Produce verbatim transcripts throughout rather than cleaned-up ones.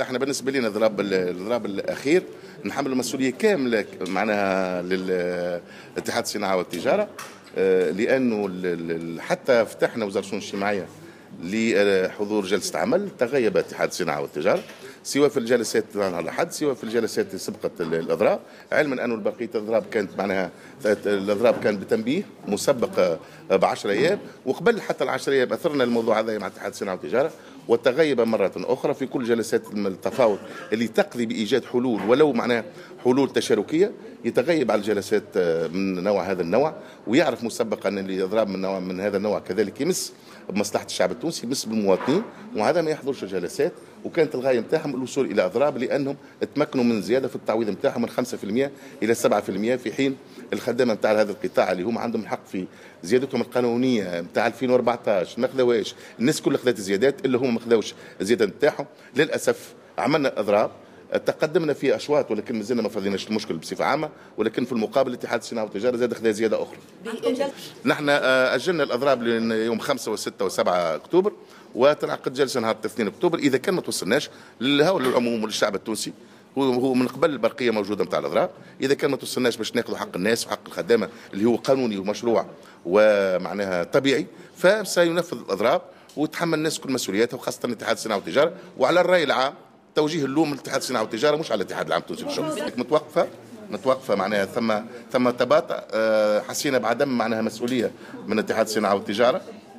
احنا بالنسبه لنا الاضراب الاضراب الاخير نحمل المسؤوليه كامله معناها للاتحاد الصناعه والتجاره، لانه حتى فتحنا وزاره الشؤون الاجتماعيه لحضور جلسه عمل تغيب اتحاد الصناعه والتجاره، سواء في الجلسات على حد سواء في الجلسات اللي سبقت الاضراب، علما انه بقيه الاضراب كانت معناها الاضراب كان بتنبيه مسبق ب عشرة ايام، وقبل حتى ال عشرة ايام اثرنا الموضوع هذا مع اتحاد الصناعه والتجاره، وتغيب مرة أخرى في كل جلسات التفاوض اللي تقضي بإيجاد حلول ولو معناها حلول تشاركية، يتغيب على الجلسات من نوع هذا النوع، ويعرف مسبقا أن الإضراب من نوع من هذا النوع كذلك يمس بمصلحة الشعب التونسي، يمس بالمواطنين، وهذا ما يحضرش الجلسات. وكانت الغاية نتاعهم الوصول إلى أضراب لأنهم تمكنوا من زيادة في التعويض نتاعهم من خمسة بالمئة إلى سبعة بالمئة، في حين الخدامة نتاع هذا القطاع اللي هم عندهم الحق في زيادتهم القانونية نتاع ألفين وأربعطاش ما خذاوهاش، الناس كلها خذات الزيادات إلا هم ما خذاوش الزيادة نتاعهم. للأسف عملنا أضراب، تقدمنا في اشواط ولكن مازلنا ما فضيناش المشكل بصفه عامه، ولكن في المقابل اتحاد الصناعه والتجاره زاد خذا زياده اخرى. نحن اجلنا الاضراب ليوم خمسة وستة وسبعة اكتوبر، وتنعقد جلسه نهار اثنين اكتوبر اذا كان ما توصلناش للهول للعموم وللشعب التونسي، هو من قبل البرقيه موجوده نتاع الاضراب، اذا كان ما توصلناش باش ناخذوا حق الناس وحق الخدامه اللي هو قانوني ومشروع ومعناها طبيعي، فسينفذ الاضراب وتحمل الناس كل مسؤولياتها، وخاصه اتحاد الصناعه والتجاره. وعلى الراي العام توجيه اللوم لاتحاد الصناعه والتجاره مش على الاتحاد العام التونسي للشغل. متوقفه متوقفه معناها ثم ثم تباطؤ، حسينا بعدم معناها مسؤوليه من اتحاد الصناعه والتجاره،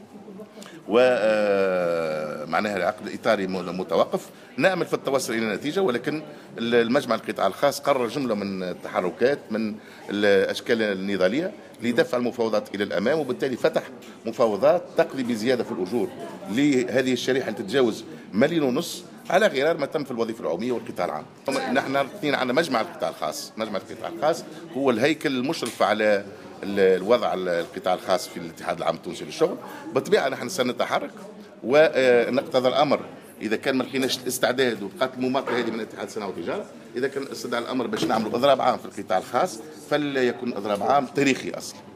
ومعناها العقد الاطاري متوقف. نامل في التوصل الى نتيجه، ولكن المجمع القطاع الخاص قرر جمله من التحركات من الاشكال النضاليه لدفع المفاوضات الى الامام، وبالتالي فتح مفاوضات تقضي بزياده في الاجور لهذه الشريحه اللي تتجاوز مليون ونص على غرار ما تم في الوظيفه العموميه والقطاع العام. نحن الاثنين عندنا مجمع القطاع الخاص، مجمع القطاع الخاص هو الهيكل المشرف على الوضع القطاع الخاص في الاتحاد العام التونسي للشغل. بالطبيعه نحن سنتحرك ونقتضى الامر اذا كان ما لقيناش الاستعداد وبقات المماطله هذه من اتحاد الصناعه والتجاره، اذا كان استدعى الامر باش نعملوا اضراب عام في القطاع الخاص فليكن اضراب عام تاريخي اصلا.